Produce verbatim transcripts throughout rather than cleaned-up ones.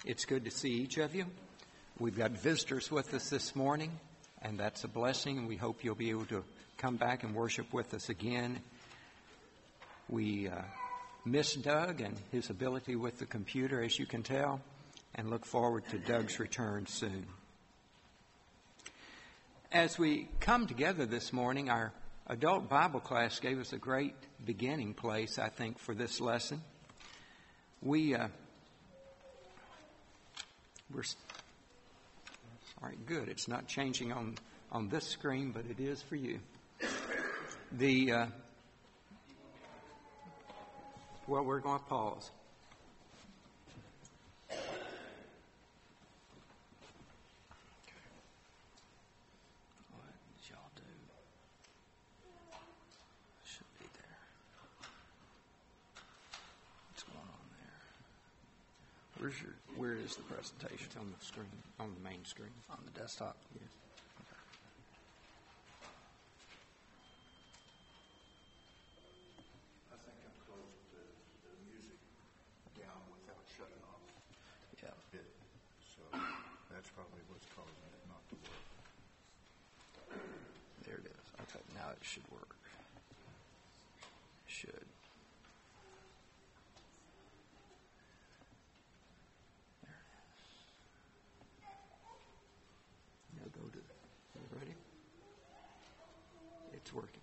It's good to see each of you. We've got visitors with us this morning, and that's a blessing, and we hope you'll be able to come back and worship with us again. We uh, miss Doug and his ability with the computer, as you can tell, and look forward to Doug's return soon. As we come together this morning, our adult Bible class gave us a great beginning place, I think, for this lesson. We, uh, we're, all right, good. It's not changing on, on this screen, but it is for you. The, uh, well, we're going to pause. Where's your, where is the presentation? It's on the screen, on the main screen. On the desktop? Yes. Okay. I think I closed the, the music down without shutting off Yeah. it. So that's probably what's causing it not to work. There it is. Okay, now it should work. Should. Working.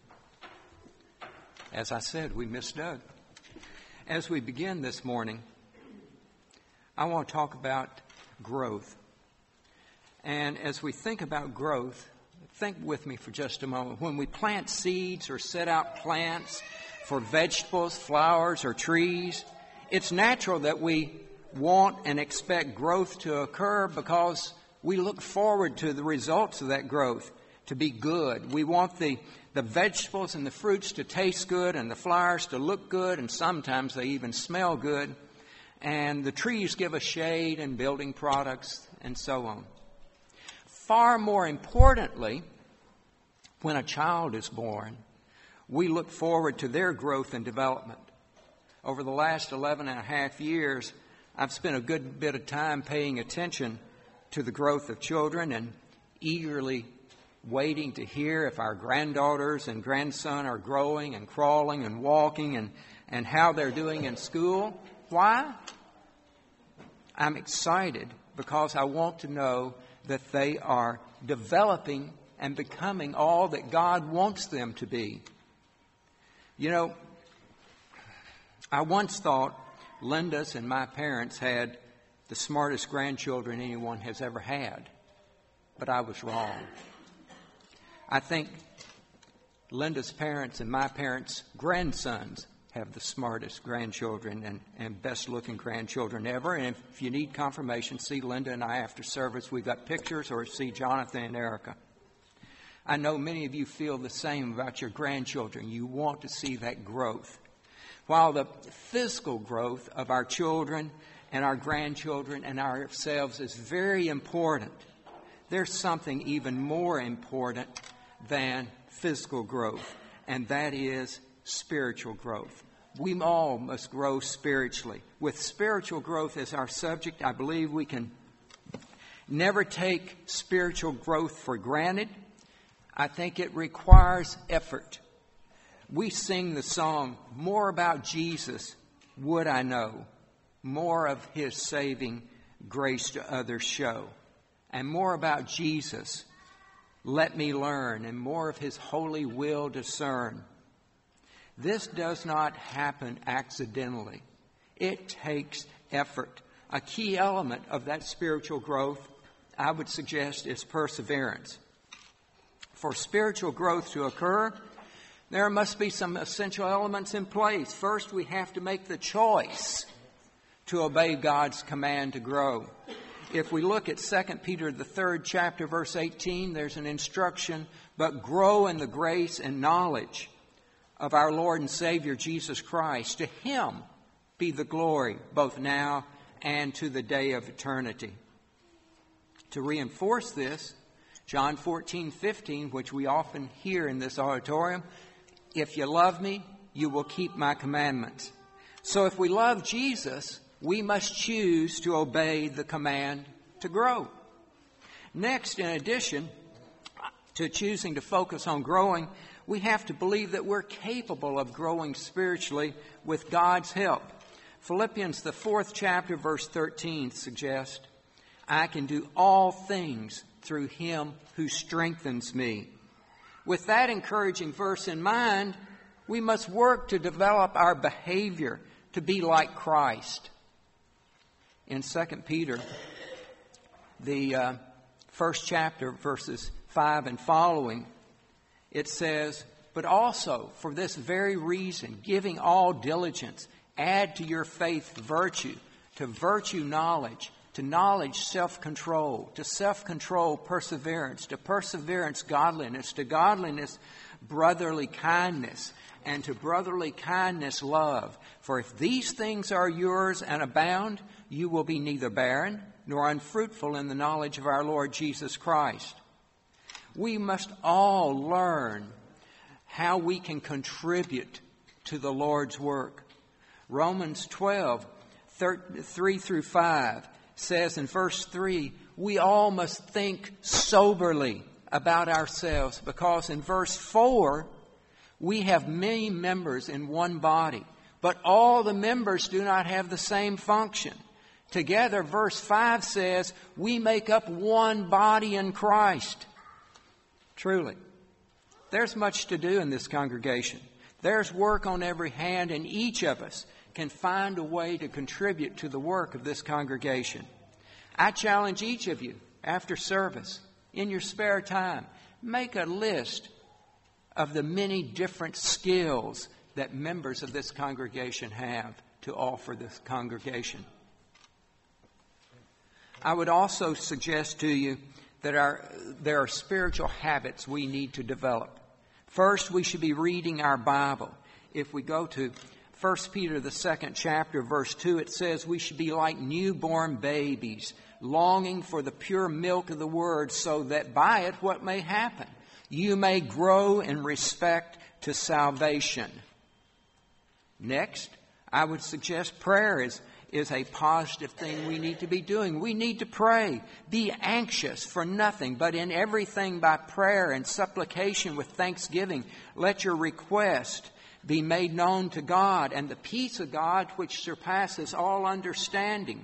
As I said, we miss Doug. As we begin this morning, I want to talk about growth. And as we think about growth, think with me for just a moment. When we plant seeds or set out plants for vegetables, flowers, or trees, it's natural that we want and expect growth to occur because we look forward to the results of that growth to be good. We want the The vegetables and the fruits to taste good and the flowers to look good, and sometimes they even smell good. And the trees give us shade and building products and so on. Far more importantly, when a child is born, we look forward to their growth and development. Over the last eleven and a half years, I've spent a good bit of time paying attention to the growth of children and eagerly waiting to hear if our granddaughters and grandson are growing and crawling and walking and, and how they're doing in school. Why? I'm excited because I want to know that they are developing and becoming all that God wants them to be. You know, I once thought Linda's and my parents had the smartest grandchildren anyone has ever had, but I was wrong. I think Linda's parents and my parents' grandsons have the smartest grandchildren and, and best-looking grandchildren ever. And if you need confirmation, see Linda and I after service. We've got pictures, or see Jonathan and Erica. I know many of you feel the same about your grandchildren. You want to see that growth. While the physical growth of our children and our grandchildren and ourselves is very important, there's something even more important than physical growth, and that is spiritual growth. We all must grow spiritually. With spiritual growth as our subject, I believe we can never take spiritual growth for granted. I think it requires effort. We sing the song, "More about Jesus would I know, more of His saving grace to others show, and more about Jesus let me learn, and more of His holy will discern." This does not happen accidentally. It takes effort. A key element of that spiritual growth, I would suggest, is perseverance. For spiritual growth to occur, there must be some essential elements in place. First, we have to make the choice to obey God's command to grow. If we look at Second Peter, the third chapter, verse eighteen, there's an instruction, "But grow in the grace and knowledge of our Lord and Savior Jesus Christ. To Him be the glory, both now and to the day of eternity." To reinforce this, John fourteen fifteen, which we often hear in this auditorium, "If you love me, you will keep my commandments." So if we love Jesus, we must choose to obey the command to grow. Next, in addition to choosing to focus on growing, we have to believe that we're capable of growing spiritually with God's help. Philippians, the fourth chapter, verse thirteen suggests, I can do all things through Him who strengthens me. With that encouraging verse in mind, we must work to develop our behavior to be like Christ. In Second Peter, the uh, first chapter, verses five and following, it says, but also for this very reason, giving all diligence, add to your faith virtue, to virtue knowledge, to knowledge self-control, to self-control perseverance, to perseverance godliness, to godliness brotherly kindness, and to brotherly kindness love. For if these things are yours and abound, you will be neither barren nor unfruitful in the knowledge of our Lord Jesus Christ. We must all learn how we can contribute to the Lord's work. Romans twelve, three through five says in verse three, we all must think soberly about ourselves, because in verse four, we have many members in one body, but all the members do not have the same function. Together, verse five says, we make up one body in Christ. Truly, there's much to do in this congregation. There's work on every hand, and each of us can find a way to contribute to the work of this congregation. I challenge each of you, after service, in your spare time, make a list of the many different skills that members of this congregation have to offer this congregation. I would also suggest to you that our, there are spiritual habits we need to develop. First, we should be reading our Bible. If we go to First Peter, the second chapter, verse two, it says we should be like newborn babies, longing for the pure milk of the Word, so that by it what may happen? You may grow in respect to salvation. Next, I would suggest prayer is, is a positive thing we need to be doing. We need to pray. Be anxious for nothing, but in everything by prayer and supplication with thanksgiving, let your request be made known to God, and the peace of God, which surpasses all understanding,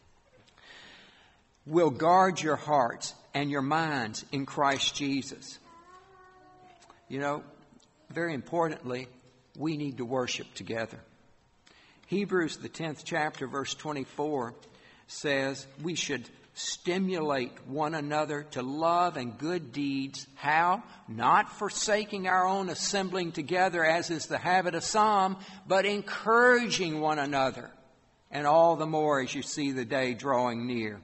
will guard your hearts and your minds in Christ Jesus. You know, very importantly, we need to worship together. Hebrews, the tenth chapter, verse twenty-four, says we should stimulate one another to love and good deeds. How? Not forsaking our own assembling together, as is the habit of some, but encouraging one another, and all the more as you see the day drawing near.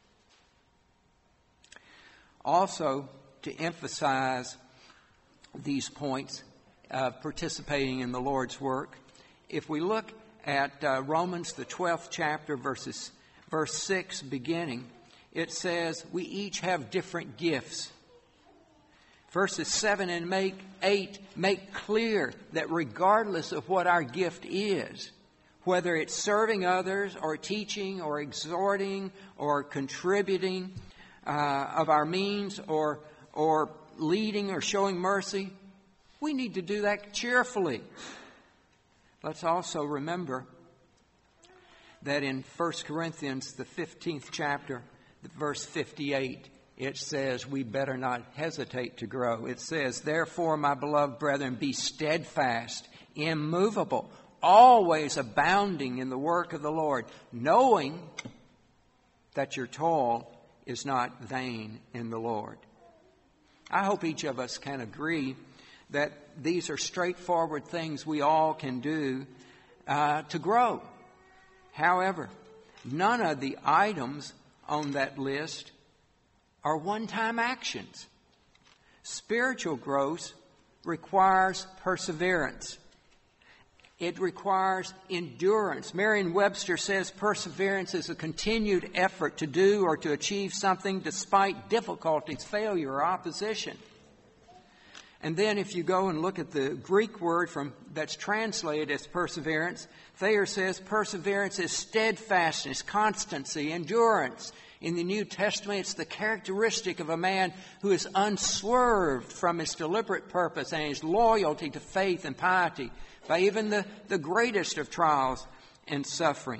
Also, to emphasize these points of participating in the Lord's work, if we look at uh, Romans, the twelfth chapter, verses, verse six beginning, it says we each have different gifts. Verses seven and make, eight make clear that regardless of what our gift is, whether it's serving others or teaching or exhorting or contributing uh, of our means or or leading or showing mercy, we need to do that cheerfully. Let's also remember that in First Corinthians, the fifteenth chapter, verse fifty-eight, it says we better not hesitate to grow. It says, therefore, my beloved brethren, be steadfast, immovable, always abounding in the work of the Lord, knowing that your toil is not vain in the Lord. I hope each of us can agree that these are straightforward things we all can do uh, to grow. However, none of the items on that list are one-time actions. Spiritual growth requires perseverance. It requires endurance. Merriam-Webster says perseverance is a continued effort to do or to achieve something despite difficulties, failure, or opposition. And then if you go and look at the Greek word from that's translated as perseverance, Thayer says perseverance is steadfastness, constancy, endurance. In the New Testament, it's the characteristic of a man who is unswerved from his deliberate purpose and his loyalty to faith and piety by even the, the greatest of trials and suffering.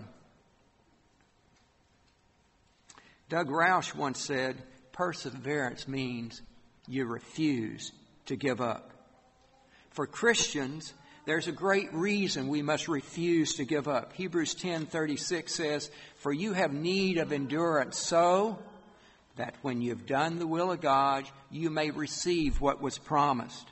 Doug Roush once said, perseverance means you refuse to give up. For Christians, there's a great reason we must refuse to give up. Hebrews ten thirty-six says, for you have need of endurance, so that when you've done the will of God, you may receive what was promised.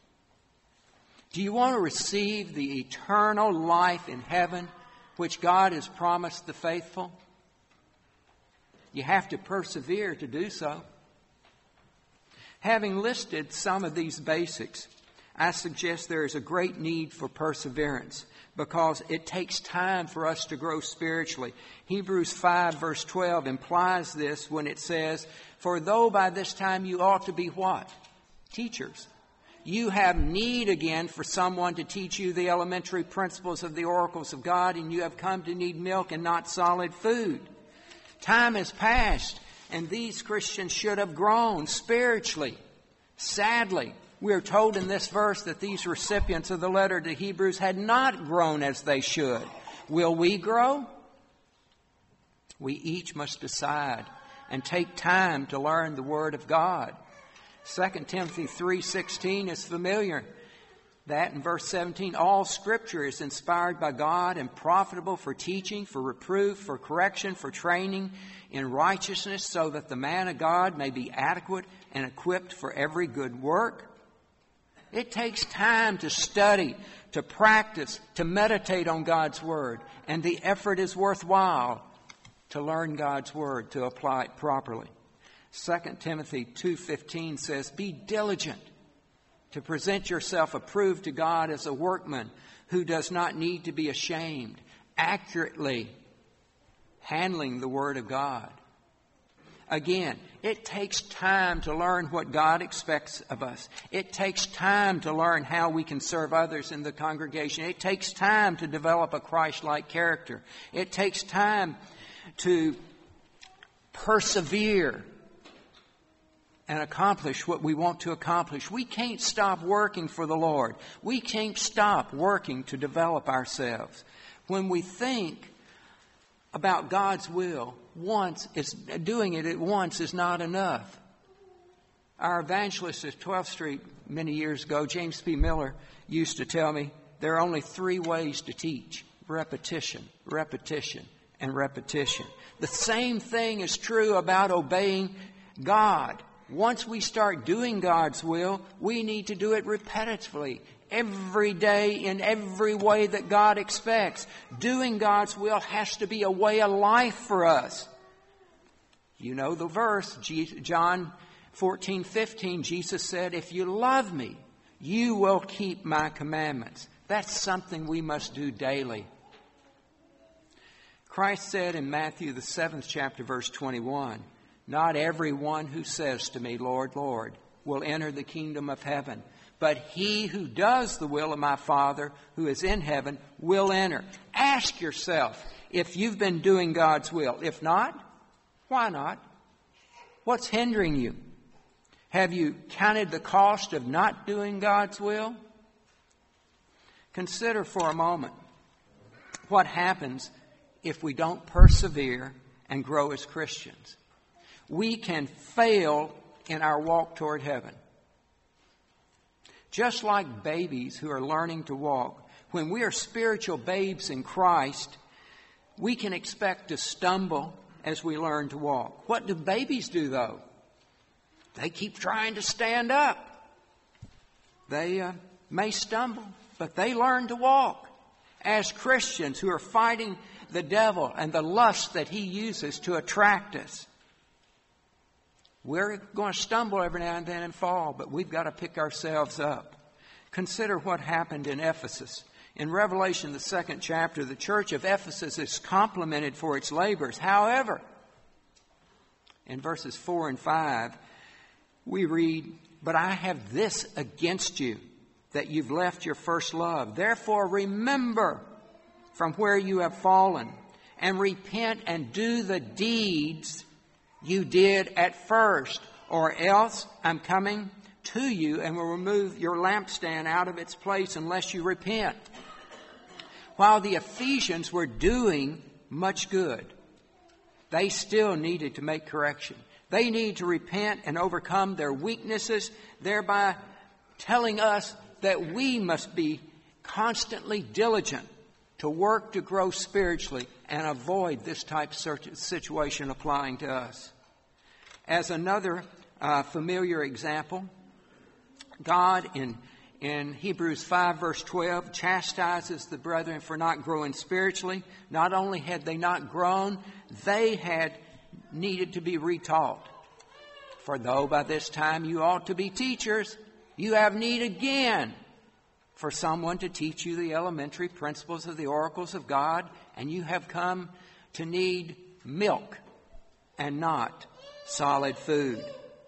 Do you want to receive the eternal life in heaven, which God has promised the faithful? You have to persevere to do so. Having listed some of these basics, I suggest there is a great need for perseverance because it takes time for us to grow spiritually. Hebrews five verse twelve implies this when it says, for though by this time you ought to be what? Teachers. You have need again for someone to teach you the elementary principles of the oracles of God, and you have come to need milk and not solid food. Time has passed, and these Christians should have grown spiritually. Sadly, we are told in this verse that these recipients of the letter to Hebrews had not grown as they should. Will we grow? We each must decide and take time to learn the Word of God. Second Timothy three sixteen is familiar. That in verse seventeen, all Scripture is inspired by God and profitable for teaching, for reproof, for correction, for training in righteousness, so that the man of God may be adequate and equipped for every good work. It takes time to study, to practice, to meditate on God's Word, and the effort is worthwhile to learn God's Word, to apply it properly. Second Timothy two fifteen says, be diligent to present yourself approved to God as a workman who does not need to be ashamed, accurately handling the Word of God. Again, it takes time to learn what God expects of us. It takes time to learn how we can serve others in the congregation. It takes time to develop a Christ-like character. It takes time to persevere and accomplish what we want to accomplish. We can't stop working for the Lord. We can't stop working to develop ourselves. When we think about God's will, once is doing it at once is not enough. Our evangelist at twelfth Street many years ago, James P. Miller, used to tell me there are only three ways to teach: repetition, repetition, and repetition. The same thing is true about obeying God. Once we start doing God's will, we need to do it repetitively, every day, in every way that God expects. Doing God's will has to be a way of life for us. You know the verse, John fourteen fifteen, Jesus said, if you love me, you will keep my commandments. That's something we must do daily. Christ said in Matthew, the seventh chapter, verse twenty-one, not everyone who says to me, Lord, Lord, will enter the kingdom of heaven, but he who does the will of my Father who is in heaven will enter. Ask yourself if you've been doing God's will. If not, why not? What's hindering you? Have you counted the cost of not doing God's will? Consider for a moment what happens if we don't persevere and grow as Christians. We can fail in our walk toward heaven. Just like babies who are learning to walk, when we are spiritual babes in Christ, we can expect to stumble as we learn to walk. What do babies do, though? They keep trying to stand up. They uh, may stumble, but they learn to walk. As Christians who are fighting the devil and the lust that he uses to attract us, we're going to stumble every now and then and fall, but we've got to pick ourselves up. Consider what happened in Ephesus. In Revelation, the second chapter, the church of Ephesus is complimented for its labors. However, in verses four and five, we read, But I have this against you, that you've left your first love. Therefore remember from where you have fallen, and repent and do the deeds you did at first, or else I'm coming to you and will remove your lampstand out of its place unless you repent. While the Ephesians were doing much good, they still needed to make correction. They needed to repent and overcome their weaknesses, thereby telling us that we must be constantly diligent to work to grow spiritually and avoid this type of situation applying to us. As another uh, familiar example, God in in Hebrews five verse twelve chastises the brethren for not growing spiritually. Not only had they not grown, they had needed to be retaught. For though by this time you ought to be teachers, you have need again for someone to teach you the elementary principles of the oracles of God, and you have come to need milk and not solid food.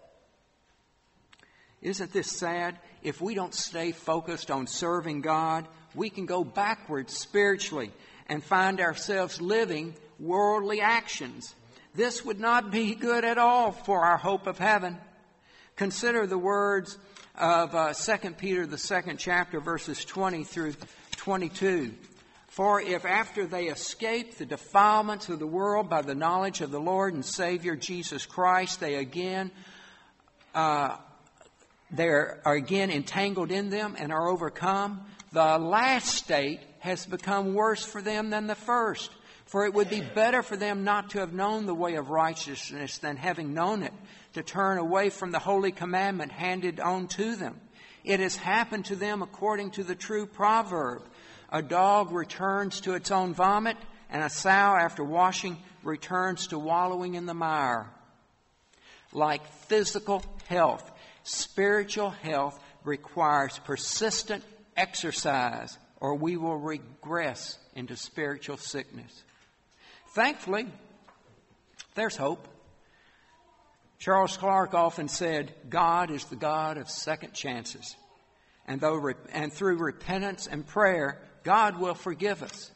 Isn't this sad? If we don't stay focused on serving God, we can go backwards spiritually and find ourselves living worldly actions. This would not be good at all for our hope of heaven. Consider the words of uh, Second Peter, the second chapter, verses twenty through twenty-two. For if after they escape the defilements of the world by the knowledge of the Lord and Savior Jesus Christ, they again uh, they are again entangled in them and are overcome, the last state has become worse for them than the first. For it would be better for them not to have known the way of righteousness than having known it, to turn away from the holy commandment handed on to them. It has happened to them according to the true proverb. A dog returns to its own vomit, and a sow after washing returns to wallowing in the mire. Like physical health, spiritual health requires persistent exercise, or we will regress into spiritual sickness. Thankfully, there's hope. Charles Clark often said, God is the God of second chances. And, though, and through repentance and prayer, God will forgive us.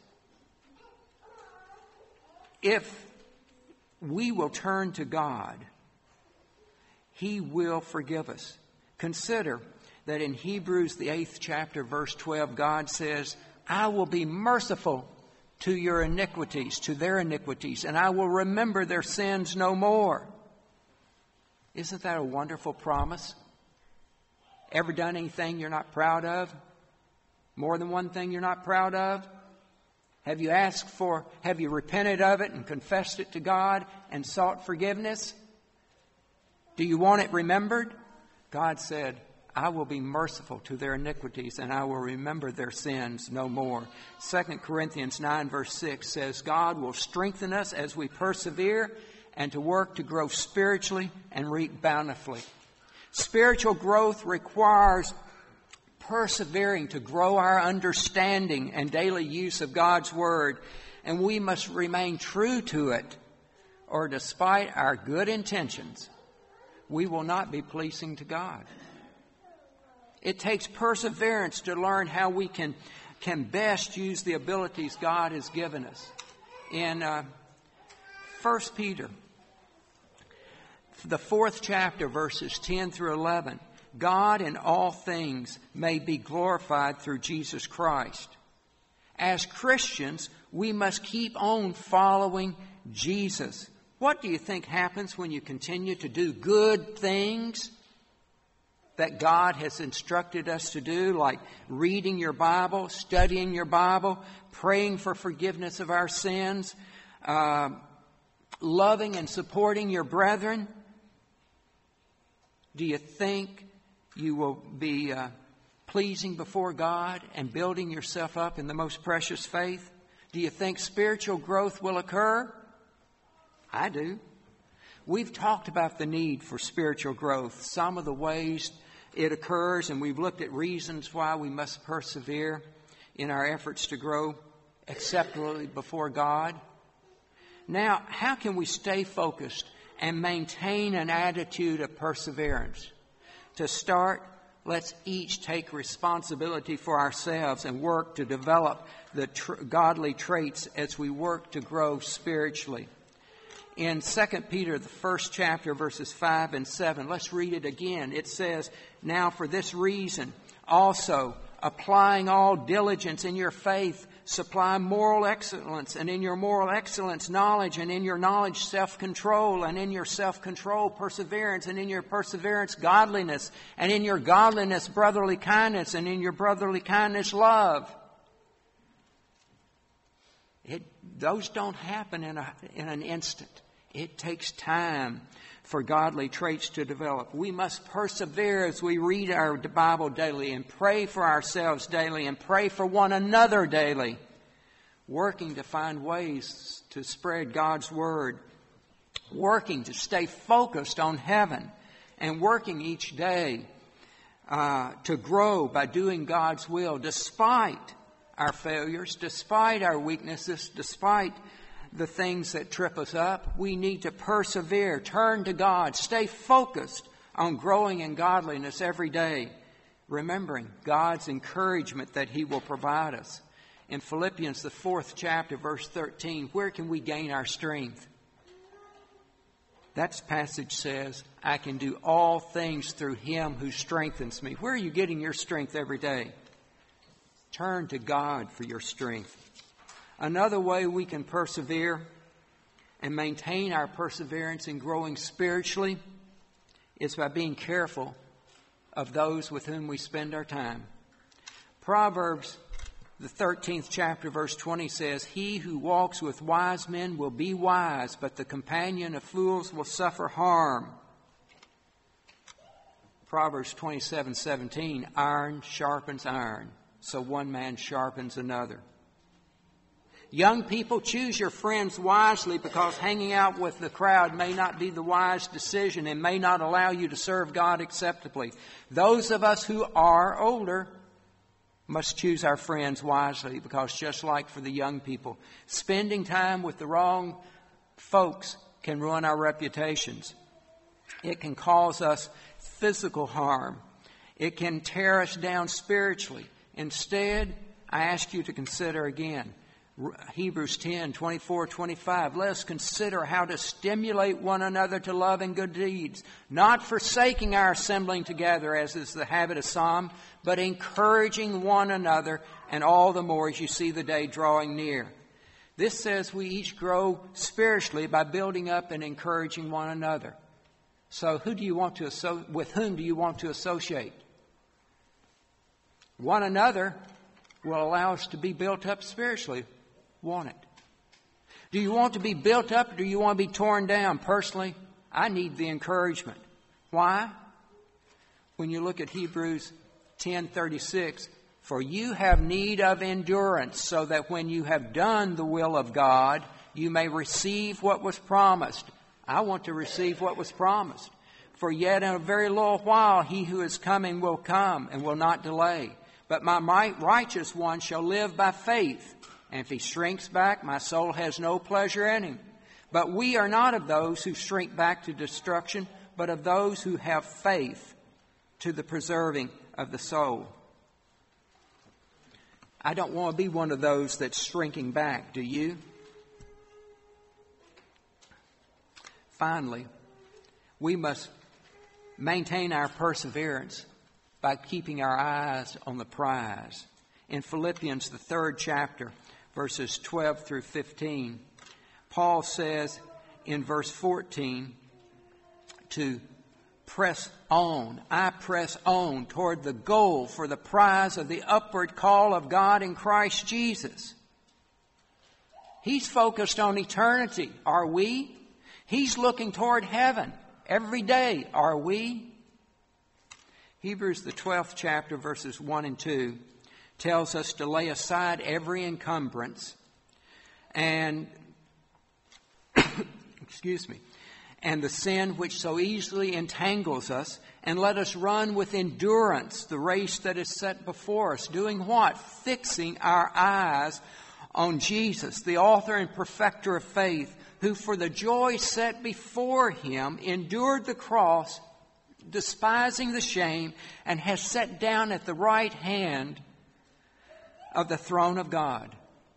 If we will turn to God, He will forgive us. Consider that in Hebrews, the eighth chapter, verse twelve, God says, I will be merciful to your iniquities, to their iniquities, and I will remember their sins no more. Isn't that a wonderful promise? Ever done anything you're not proud of? More than one thing you're not proud of? Have you asked for, have you repented of it and confessed it to God and sought forgiveness? Do you want it remembered? God said, I will be merciful to their iniquities and I will remember their sins no more. Second Corinthians nine verse six says, God will strengthen us as we persevere and to work to grow spiritually and reap bountifully. Spiritual growth requires persevering to grow our understanding and daily use of God's Word, and we must remain true to it, or despite our good intentions, we will not be pleasing to God. It takes perseverance to learn how we can, can best use the abilities God has given us. In uh, First Peter, the fourth chapter, verses ten through eleven, God in all things may be glorified through Jesus Christ. As Christians, we must keep on following Jesus. What do you think happens when you continue to do good things that God has instructed us to do, like reading your Bible, studying your Bible, praying for forgiveness of our sins, uh, loving and supporting your brethren? Do you think you will be uh, pleasing before God and building yourself up in the most precious faith? Do you think spiritual growth will occur? I do. We've talked about the need for spiritual growth, some of the ways it occurs, and we've looked at reasons why we must persevere in our efforts to grow acceptably before God. Now, how can we stay focused and maintain an attitude of perseverance? To start, let's each take responsibility for ourselves and work to develop the tr- godly traits as we work to grow spiritually. In Second Peter, the first chapter, verses five and seven, let's read it again. It says, "Now for this reason, also, applying all diligence in your faith, supply moral excellence, and in your moral excellence knowledge, and in your knowledge self-control, and in your self-control perseverance, and in your perseverance godliness, and in your godliness brotherly kindness, and in your brotherly kindness love." It, those don't happen in, a, in an instant. It takes time for godly traits to develop. We must persevere as we read our Bible daily and pray for ourselves daily and pray for one another daily, working to find ways to spread God's Word, working to stay focused on heaven, and working each day uh, to grow by doing God's will despite our failures, despite our weaknesses, despite the things that trip us up. We need to persevere, turn to God, stay focused on growing in godliness every day, remembering God's encouragement that He will provide us. In Philippians, the fourth chapter, verse thirteen, where can we gain our strength? That passage says, "I can do all things through Him who strengthens me." Where are you getting your strength every day? Turn to God for your strength. Another way we can persevere and maintain our perseverance in growing spiritually is by being careful of those with whom we spend our time. Proverbs, the thirteenth chapter, verse twenty says, "He who walks with wise men will be wise, but the companion of fools will suffer harm." Proverbs twenty-seven seventeen, "Iron sharpens iron, so one man sharpens another." Young people, choose your friends wisely, because hanging out with the crowd may not be the wise decision and may not allow you to serve God acceptably. Those of us who are older must choose our friends wisely, because just like for the young people, spending time with the wrong folks can ruin our reputations. It can cause us physical harm. It can tear us down spiritually. Instead, I ask you to consider again Hebrews ten, twenty-four, twenty-five. "Let us consider how to stimulate one another to love and good deeds, not forsaking our assembling together, as is the habit of some, but encouraging one another, and all the more as you see the day drawing near." This says we each grow spiritually by building up and encouraging one another. So who do you want to asso- with whom do you want to associate? One another will allow us to be built up spiritually. Want it? Do you want to be built up, or do you want to be torn down? Personally, I need the encouragement. Why? When you look at Hebrews ten thirty-six, "For you have need of endurance, so that when you have done the will of God, you may receive what was promised." I want to receive what was promised. "For yet in a very little while he who is coming will come and will not delay. But my righteous one shall live by faith. And if he shrinks back, my soul has no pleasure in him. But we are not of those who shrink back to destruction, but of those who have faith to the preserving of the soul." I don't want to be one of those that's shrinking back, do you? Finally, we must maintain our perseverance by keeping our eyes on the prize. In Philippians, the third chapter, verses twelve through fifteen, Paul says in verse fourteen to press on. "I press on toward the goal for the prize of the upward call of God in Christ Jesus." He's focused on eternity. Are we? He's looking toward heaven every day. Are we? Hebrews, the twelfth chapter, verses one and two, tells us to lay aside every encumbrance and, excuse me, and the sin which so easily entangles us, and let us run with endurance the race that is set before us. Doing what? Fixing our eyes on Jesus, the author and perfecter of faith, who for the joy set before him endured the cross, despising the shame, and has sat down at the right hand of the throne of God.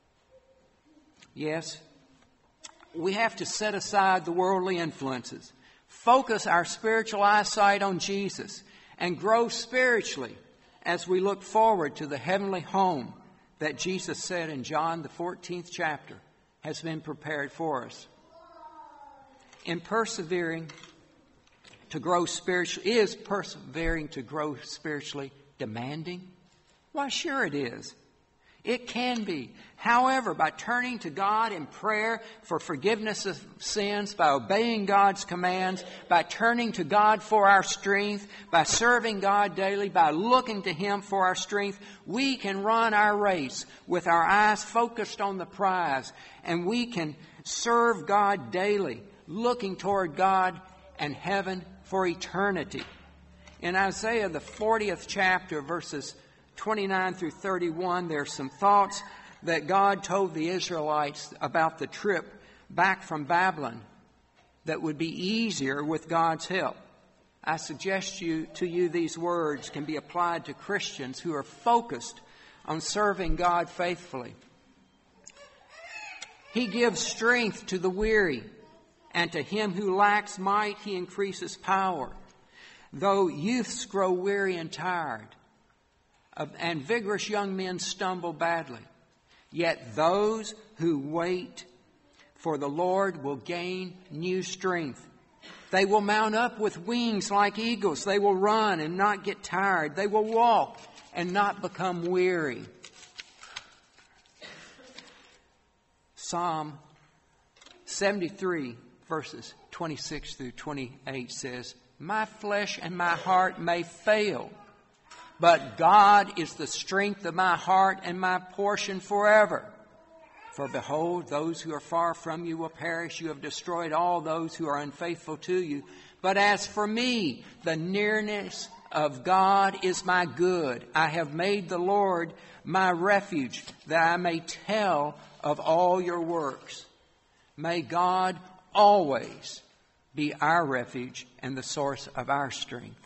Yes, we have to set aside the worldly influences, focus our spiritual eyesight on Jesus, and grow spiritually as we look forward to the heavenly home that Jesus said in John, the fourteenth chapter, has been prepared for us. In persevering to grow spiritually, is persevering to grow spiritually demanding? Why, sure it is. It can be. However, by turning to God in prayer for forgiveness of sins, by obeying God's commands, by turning to God for our strength, by serving God daily, by looking to Him for our strength, we can run our race with our eyes focused on the prize, and we can serve God daily, looking toward God and heaven for eternity. In Isaiah, the fortieth chapter, verses twenty-nine through thirty-one, there's some thoughts that God told the Israelites about the trip back from Babylon that would be easier with God's help. I suggest you, to you these words can be applied to Christians who are focused on serving God faithfully. He gives strength to the weary, and to him who lacks might He increases power. Though youths grow weary and tired, and vigorous young men stumble badly, yet those who wait for the Lord will gain new strength. They will mount up with wings like eagles. They will run and not get tired. They will walk and not become weary. Psalm seventy-three, verses twenty-six through twenty-eight says, "My flesh and my heart may fail, but God is the strength of my heart and my portion forever. For behold, those who are far from you will perish. You have destroyed all those who are unfaithful to you. But as for me, the nearness of God is my good. I have made the Lord my refuge, that I may tell of all your works." May God always be our refuge and the source of our strength.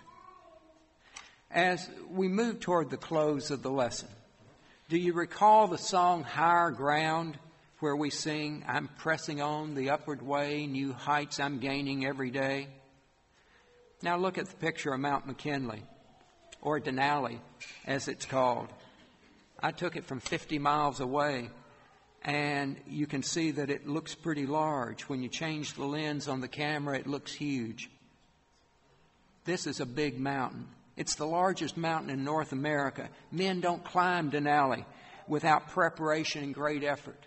As we move toward the close of the lesson, do you recall the song Higher Ground, where we sing, "I'm pressing on the upward way, new heights I'm gaining every day"? Now look at the picture of Mount McKinley, or Denali, as it's called. I took it from fifty miles away, and you can see that it looks pretty large. When you change the lens on the camera, it looks huge. This is a big mountain. It's the largest mountain in North America. Men don't climb Denali without preparation and great effort.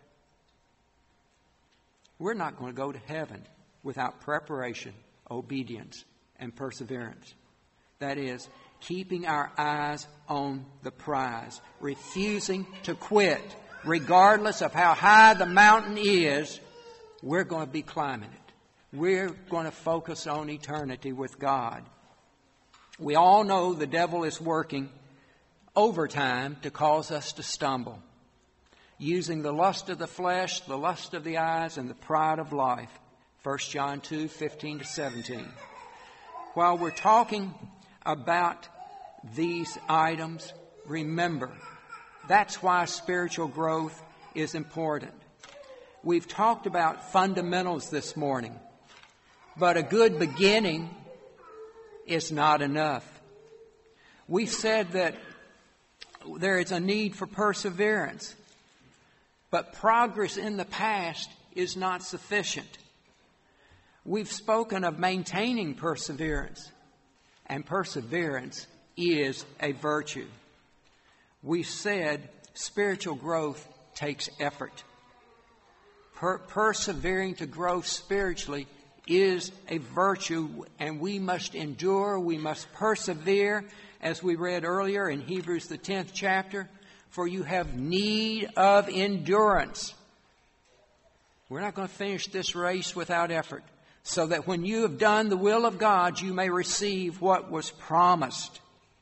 We're not going to go to heaven without preparation, obedience, and perseverance. That is, keeping our eyes on the prize, refusing to quit. Regardless of how high the mountain is, we're going to be climbing it. We're going to focus on eternity with God. We all know the devil is working overtime to cause us to stumble, using the lust of the flesh, the lust of the eyes, and the pride of life. First John two, fifteen to seventeen. While we're talking about these items, remember, that's why spiritual growth is important. We've talked about fundamentals this morning, but a good beginning is not enough. We said that there is a need for perseverance, but progress in the past is not sufficient. We've spoken of maintaining perseverance, and perseverance is a virtue. We said spiritual growth takes effort. Per- persevering to grow spiritually is a virtue, and we must endure, we must persevere, as we read earlier in Hebrews the tenth chapter, for you have need of endurance. We're not going to finish this race without effort, so that when you have done the will of God, you may receive what was promised.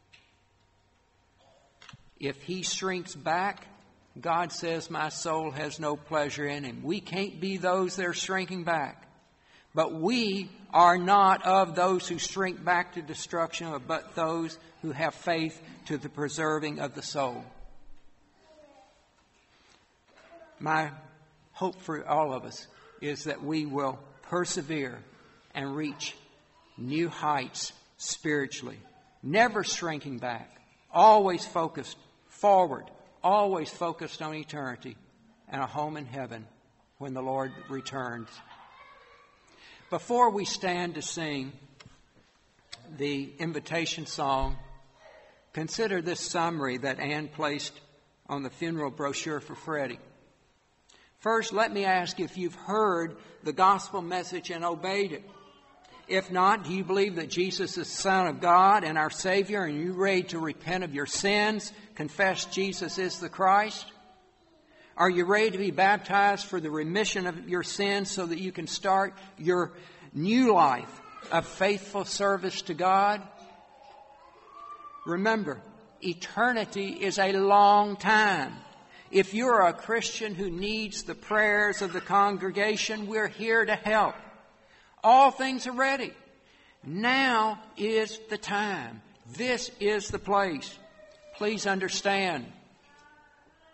If he shrinks back, God says, my soul has no pleasure in him. We can't be those that are shrinking back. But we are not of those who shrink back to destruction, but those who have faith to the preserving of the soul. My hope for all of us is that we will persevere and reach new heights spiritually, never shrinking back, always focused forward, always focused on eternity and a home in heaven when the Lord returns. Before we stand to sing the invitation song, consider this summary that Ann placed on the funeral brochure for Freddie. First, let me ask if you've heard the gospel message and obeyed it. If not, do you believe that Jesus is the Son of God and our Savior, and are you ready to repent of your sins, confess Jesus is the Christ? Are you ready to be baptized for the remission of your sins so that you can start your new life of faithful service to God? Remember, eternity is a long time. If you're a Christian who needs the prayers of the congregation, we're here to help. All things are ready. Now is the time. This is the place. Please understand,